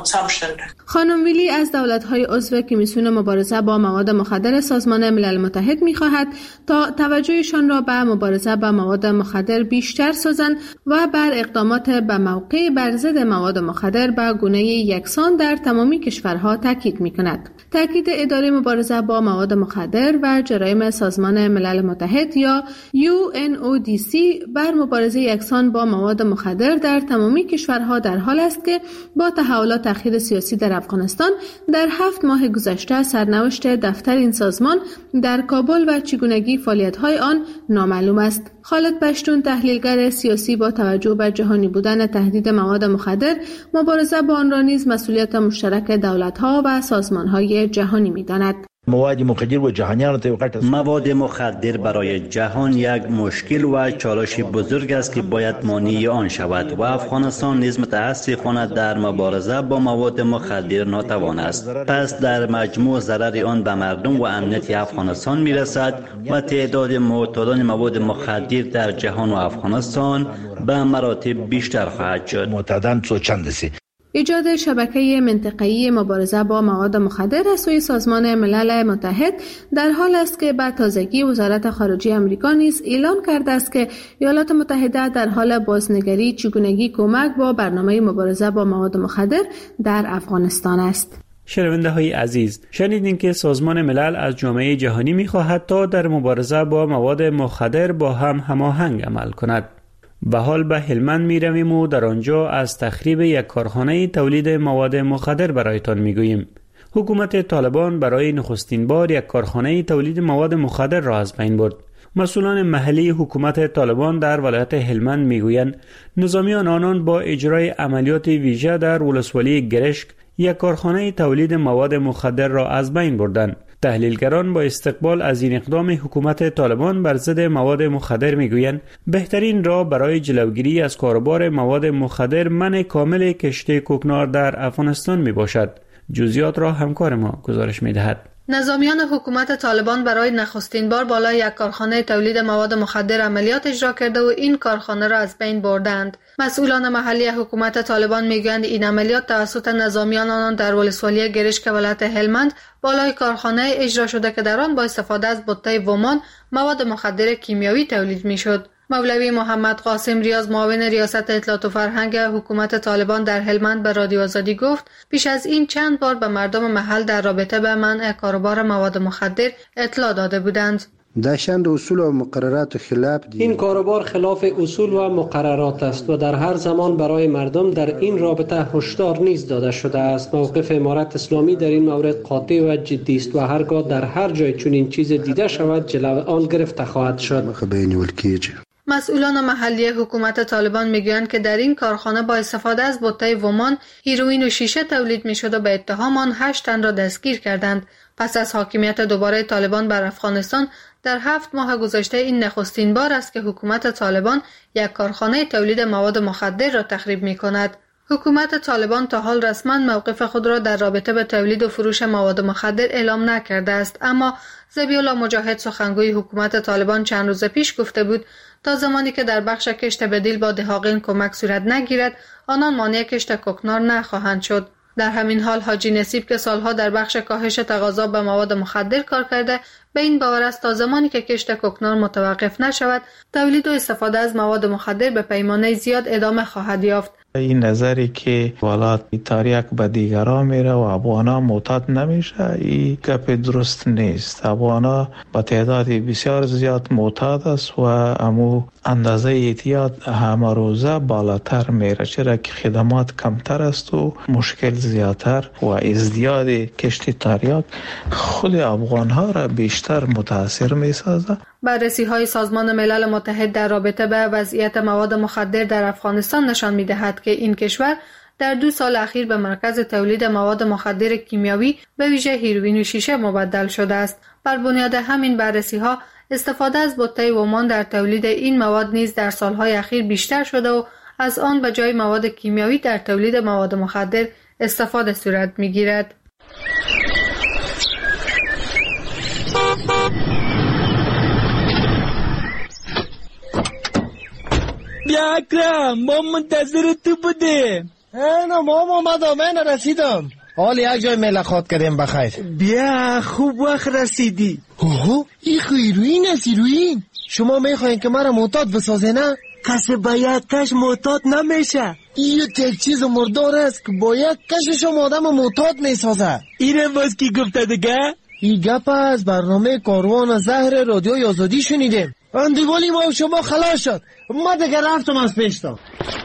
خانم ویلی از دولت‌های عضو کمیسیون مبارزه با مواد مخدر سازمان ملل متحد می‌خواهد تا توجهشان را به مبارزه با مواد مخدر بیشتر سازند و بر اقدامات به موقع بر ضد مواد مخدر به گونه یکسان در تمامی کشورها تاکید می‌کند. تاکید اداره مبارزه با مواد مخدر و جرایم سازمان ملل متحد یا یو ان او دی سی بر مبارزه یکسان با مواد مخدر در تمامی کشورها در حال است که با تحولات اخیر سیاسی در افغانستان در هفت ماه گذشته سرنوشت دفتر این سازمان در کابل و چگونگی فعالیت‌های آن نامعلوم است. خالد پشتون تحلیلگر سیاسی با توجه به جهانی بودن تهدید مواد مخدر، مبارزه با آن را نیز مسئولیت مشترک دولت‌ها و سازمان‌های جهانی می‌داند. مواد مخدر و جهانیان مواد مخدر برای جهان یک مشکل و چالش بزرگ است که باید مانع آن شود و افغانستان نیز متاسفانه در مبارزه با مواد مخدر ناتوان است. پس در مجموع ضرر آن به مردم و امنیت افغانستان میرسد و تعداد معتادان مواد مخدر در جهان و افغانستان به مراتب بیشتر خواهد شد. معتادان تو چند است؟ ایجاد شبکه منطقه‌ای مبارزه با مواد مخدر از سوی سازمان ملل متحد در حال است که به تازگی وزارت خارجه آمریکا نیز اعلام کرده است که ایالات متحده در حال بازنگری چگونگی کمک با برنامه مبارزه با مواد مخدر در افغانستان است. شنونده های عزیز، شنیدین که سازمان ملل از جامعه جهانی می‌خواهد تا در مبارزه با مواد مخدر با هم هماهنگ عمل کند. و حال به هلمند می رویم و در آنجا از تخریب یک کارخانه تولید مواد مخدر برایتان می گوییم. حکومت طالبان برای نخستین بار یک کارخانه تولید مواد مخدر را از بین برد. مسئولان محلی حکومت طالبان در ولایت هلمند می گویند نظامیان آنان با اجرای عملیات ویژه در ولسوالی گرشک یک کارخانه تولید مواد مخدر را از بین بردند. تحلیلگران با استقبال از این اقدام حکومت طالبان بر ضد مواد مخدر میگویند بهترین راه برای جلوگیری از کاروبار مواد مخدر منع کامل کشت کوکنار در افغانستان می باشد. جزئیات را همکار ما گزارش می دهد. نظامیان حکومت طالبان برای نخستین بار بالای یک کارخانه تولید مواد مخدر عملیات اجرا کرده و این کارخانه را از بین بردند. مسئولان محلی حکومت طالبان میگویند این عملیات توسط نظامیان آنان در ولسوالی گرشک ولایت هلمند بالای کارخانه اجرا شده که در آن با استفاده از بطه ومان مواد مخدر کیمیایی تولید میشد. مولوی محمد قاسم ریاض معاون ریاست اطلاعات و فرهنگ حکومت طالبان در هلمند به رادیو آزادی گفت پیش از این چند بار به مردم محل در رابطه به منع کاروبار مواد مخدر اطلاع داده بودند. داشتند اصول و مقررات خلاف دی. این کاروبار خلاف اصول و مقررات است و در هر زمان برای مردم در این رابطه هشدار نیز داده شده است. موقف امارت اسلامی در این مورد قاطع و جدی است و هرگاه در هر جای چنین چیز دیده شود جلوی آن گرفته خواهد شد. مسئولان محلی حکومت طالبان میگویند که در این کارخانه با استفاده از بطه ومان هیروئین و شیشه تولید میشد و به اتهام آن هشت تن را دستگیر کردند. پس از حاکمیت دوباره طالبان بر افغانستان در هفت ماه گذشته این نخستین بار است که حکومت طالبان یک کارخانه تولید مواد مخدر را تخریب می کند. حکومت طالبان تا حال رسما موقف خود را در رابطه به تولید و فروش مواد مخدر اعلام نکرده است، اما ذبیح الله مجاهد سخنگوی حکومت طالبان چند روز پیش گفته بود تا زمانی که در بخش کشت بدیل با دهاقین کمک صورت نگیرد آنان مانع کشت کوکنار نخواهند شد. در همین حال حاجی نصیب که سالها در بخش کاهش تقاضا به مواد مخدر کار کرده به این باور است تا زمانی که کشت کوکنار متوقف نشود تولید و استفاده از مواد مخدر به پیمانه زیاد ادامه خواهد یافت. این نظری که ولایت تاریک به دیگران میره و افغانا معتاد نمیشه این گپ درست نیست. افغانا به تعداد بسیار زیاد معتاد است و امو اندازه اعتیاد همه روزه بالاتر میره، چرا که خدمات کمتر است و مشکل زیادتر و ازدیاد کشت تاریک خود افغان ها را بیشتر متاثر میسازه. بررسی های سازمان ملل متحد در رابطه به وضعیت مواد مخدر در افغانستان نشان می‌دهد که این کشور در دو سال اخیر به مرکز تولید مواد مخدر کیمیاوی به ویژه هیروئین و شیشه مبدل شده است. بر بنیاد همین بررسی ها استفاده از بطه ومان در تولید این مواد نیز در سالهای اخیر بیشتر شده و از آن به جای مواد کیمیاوی در تولید مواد مخدر استفاده صورت می‌گیرد. بیا اکرم ما منتظر تو بودیم. اینا ما اومدم من رسیدم. حال یک جای ملاقات کردیم بخیر. بیا خوب وقت رسیدی. اوه این هیروئین است هیروئین. شما میخواین که مرا معتاد بسازه نه؟ کسی با یک کش معتاد نمیشه. این یک چیز مردار است که با یک کشش هم آدم معتاد میسازه. اینه باز کی گفته دیگه؟ این گپ از برنامه کاروان زهر رادیوی آزادی شنیدیم. اندیوالی ما شما خلاص شد. ما دیگه رفتم از پیشتا.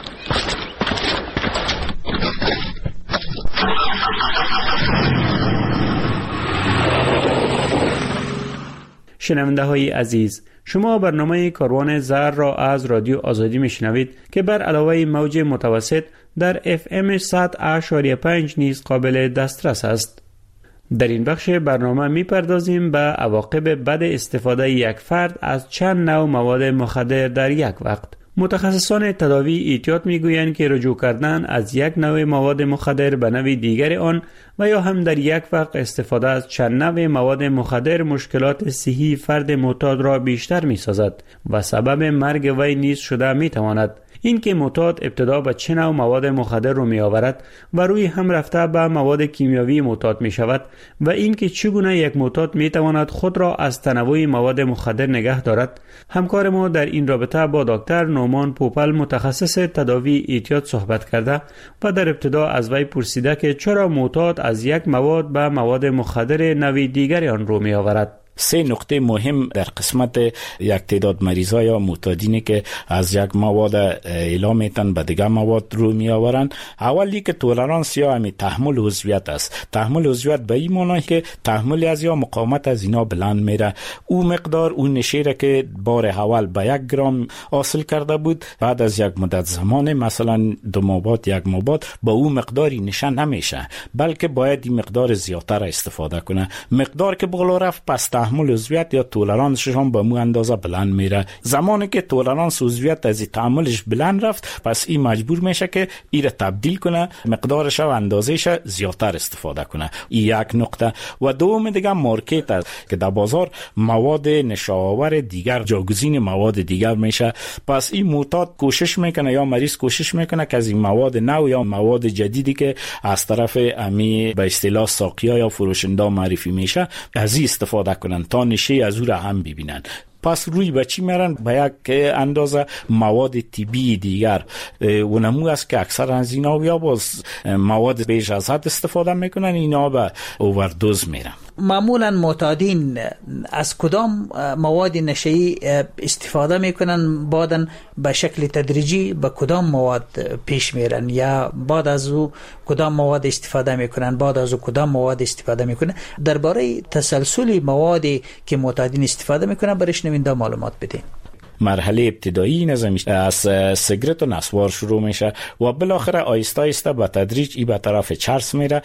شنونده های عزیز، شما برنامه کاروان زهر را از رادیو آزادی میشنوید که بر علاوه موج متوسط در اف ام صد و پنج و پنج نیز قابل دسترس است. در این بخش برنامه میپردازیم به عواقب بد استفاده یک فرد از چند نوع مواد مخدر در یک وقت. متخصصان تداوی احتیاط میگویند که رجوع کردن از یک نوع مواد مخدر به نوع دیگر آن و یا هم در یک وقت استفاده از چند نوع مواد مخدر مشکلات صحی فرد معتاد را بیشتر میسازد و سبب مرگ وی نیز شده میتواند. این که معتاد ابتدا به چه نوع مواد مخدر رو می آورد و روی هم رفته به مواد کیمیاوی معتاد می شود و این که چگونه یک معتاد می تواند خود را از تنوع مواد مخدر نگه دارد. همکار ما در این رابطه با دکتر نومان پوپل متخصص تداوی اعتیاد صحبت کرده و در ابتدا از وی پرسیده که چرا معتاد از یک مواد به مواد مخدر نوع دیگر آن رو می آورد. سه نقطه مهم در قسمت یک تعداد مریضا یا معتادینی که از یک مواد اعلام میتن به دیگر مواد رو می آورند. اولی که تولرانس یا همی تحمل عضویت است. تحمل عضویت به این معنی که تحمل از یا مقاومت از اینا بلند میره. او مقدار اون نشه را که بار اول به یک گرم حاصل کرده بود بعد از یک مدت زمان مثلا دو ماه بعد یک ماه بعد با او مقداری نشان نمیشه، بلکه باید این مقدار زیادتر استفاده کنه. مقدار که بالا رفت پس تحمل عضویت یا تولرانسش هم به مو اندازه بلند میره. زمانی که تولرانس عضویت از تحملش بلند رفت پس این مجبور میشه که این را تبدیل کنه، مقدارش و اندازهش زیادتر استفاده کنه. این یک نقطه. و دوم دیگه مارکت است که در بازار مواد نشاور دیگر جاگزین مواد دیگر میشه. پس این معتاد کوشش میکنه یا مریض کوشش میکنه که از این مواد نو یا مواد جدیدی که از طرف امی به اصطلاح ساقیا یا فروشنده معرفی میشه از این استفاده کنن تا نشه از او را هم ببینن. پس روی به چی میرن؟ به یک اندازه مواد طبی دیگر و نمو است که اکثر از اینا یا باز مواد بیش از حد استفاده میکنن، اینا به اووردوز میرن. معمولا معتادین از کدام مواد نشئی استفاده میکنن؟ بعدن به شکل تدریجی به کدام مواد پیش میرن یا بعد از او کدام مواد استفاده میکنن، بعد از او کدام مواد استفاده میکنن؟ درباره تسلسل موادی که معتادین استفاده میکنن برش نوینده معلومات بدین. مرحله ابتدایی نظم از سیگرت و نسوار شروع میشه و بالاخره آیسته آیسته به تدریج ای به طرف چرس میره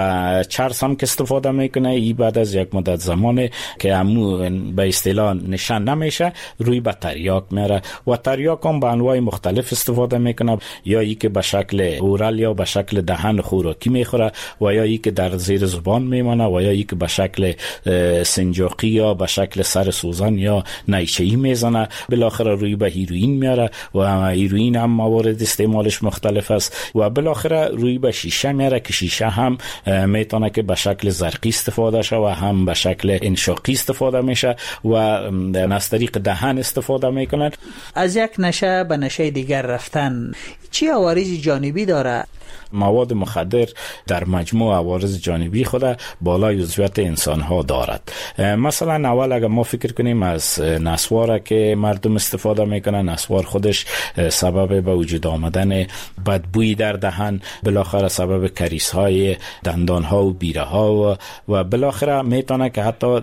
و چرس هم که استفاده میکنه ای بعد از یک مدت زمان که همو به اصطلاح نشان نمیشه روی به تریاک میره و تریاک هم به انواع مختلف استفاده میکنه، یا ای که به شکل اورال یا به شکل دهن خوراکی میخوره و یا ای که در زیر زبان میمانه و یا ای که به شکل سنجاقی یا به شکل سر سوزن یا نیشه‌ای میزنه. بالاخره روی به هیروئین میاره و هیروئین هم موارد استعمالش مختلف است و بالاخره روی به شیشه میاره که شیشه هم میتونه که به شکل زرقی استفاده شه و هم به شکل انشاقی استفاده میشه و از طریق دهن استفاده میکنن. از یک نشه به نشه دیگر رفتن چی عوارض جانبی داره؟ مواد مخدر در مجموع عوارض جانبی خود بالای عضویت انسان ها دارد. مثلا اول اگر ما فکر کنیم از نسوار که مردم استفاده میکنن، نسوار خودش سبب به وجود آمدن بدبویی در دهن، بالاخره سبب کریس های دندان ها و بیره ها و, و بالاخره میتونه که حتی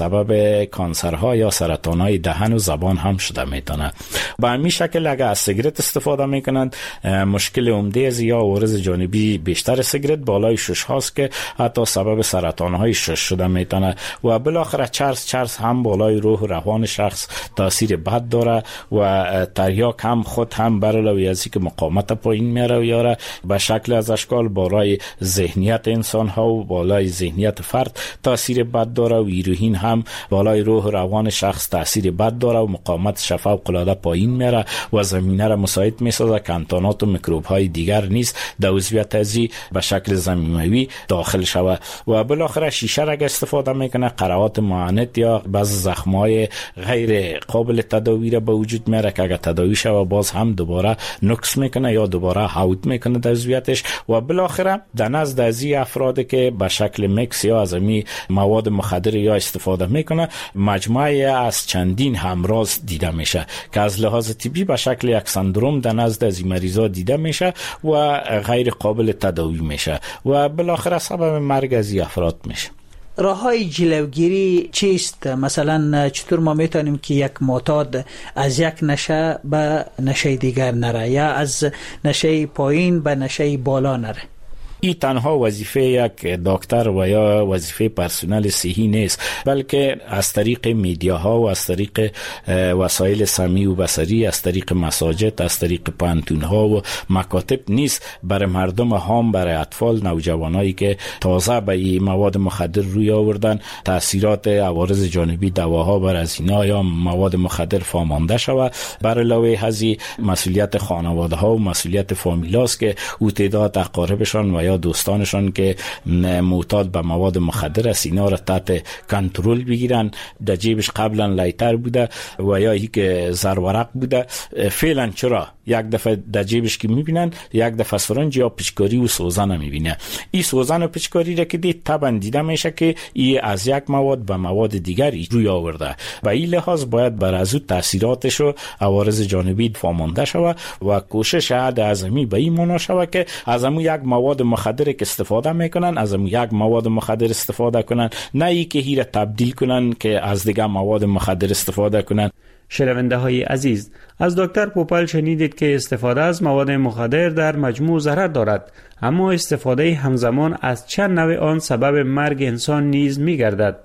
سبب کانسر ها یا سرطان های دهن و زبان هم شده میتونه. به همین شکل اگر از سیگرت استفاده میکنند مشکل عمده از یا عوارض جانبی بیشتر سیگرت بالای شش هاست که حتی سبب سرطان های شش شده میتونه و بالاخره چرس چرس هم بالای روح و روان شخص تاثیر بد داره و تریاک هم خود هم برعلاوه از اینکه مقاومت پایین میاره و یاره به شکل از اشکال بالای ذهنیت انسان ها و بالای ذهنیت فرد تاثیر بد داره و هیروئین هم بالای روح و روان شخص تاثیر بد داره و مقاومت شفا و قلاده پایین میاره و زمینه را مساعد میسازه که انتانات و میکروب های دیگر نیست در عضویت ازی به شکل ضمیموی داخل شوه و بالاخره شیشه را استفاده میکنه قرعات معاند یا بعض زخمای غیر قابل تداوی را به وجود میاره که اگر تداوی شوه باز هم دوباره نقص میکنه یا دوباره حود میکنه در عضویتش و بالاخره در نزد ازی افراد که به شکل میکس یا از امی مواد مخدر یا استفاده میکنه مجموعه از چندین همراز دیده میشه که از لحاظ طبی به شکل یک سندروم در نزد از این مریضا دیده میشه و غیر قابل تداوی میشه و بالاخره سبب مرگ از این افراد میشه. راههای جلوگیری چیست؟ مثلا چطور ما میتونیم که یک معتاد از یک نشه به نشه دیگر نره یا از نشه پایین به نشه بالا نره؟ این تنها وظیفه یک دکتر و یا وظیفه پرسنل صحی نیست، بلکه از طریق میدیاها و از طریق وسایل سمعی و بصری، از طریق مساجد، از طریق پانتونها و مکاتب نیست برای مردم هم، برای اطفال، نوجوانایی که تازه به این مواد مخدر روی آوردن تاثیرات عوارض جانبی دواها بر از اینا یا مواد مخدر فامانده شود. برای علاوه ازی مسئولیت خانواده ها و مسئولیت فامیلاست که او تعداد اقاربشان و یا دوستانشان که معتاد به مواد مخدر است اینا را تحت کنترل بگیرن. در جیبش قبلا لایتر بوده و یا هی که زرورق بوده، فعلا چرا یک دفعه در جیبش که میبینن یک دفعه سرنج یا پیچکاری و سوزن میبینه. این سوزن و پیچکاری را که دید طبعا دیده میشه که این از یک مواد به مواد دیگری روی آورده و این لحاظ باید بر از او تاثیراتش و عوارض جانبی فامانده شود و کوشش عد اعظمی به این معنا شود که از همون یک مواد مخدر که استفاده میکنن از همون یک مواد مخدر استفاده کنن، نه ای که هی را تبدیل کنن که از دیگه مواد مخدر استفاده کنن. شنونده های عزیز، از دکتر پوپل شنیدید که استفاده از مواد مخدر در مجموع ضرر دارد، اما استفاده همزمان از چند نوع آن سبب مرگ انسان نیز می گردد.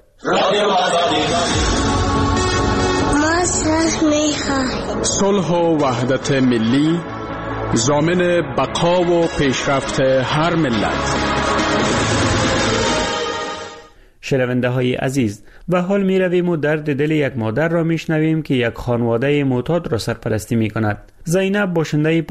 ما صلح می خواهیم. صلح و وحدت ملی ضامن بقا و پیشرفت هر ملت. شنونده های عزیز، و حال می رویم و درد دل یک مادر را می شنویم که یک خانواده معتاد را سرپرستی می کند. زینب باشنده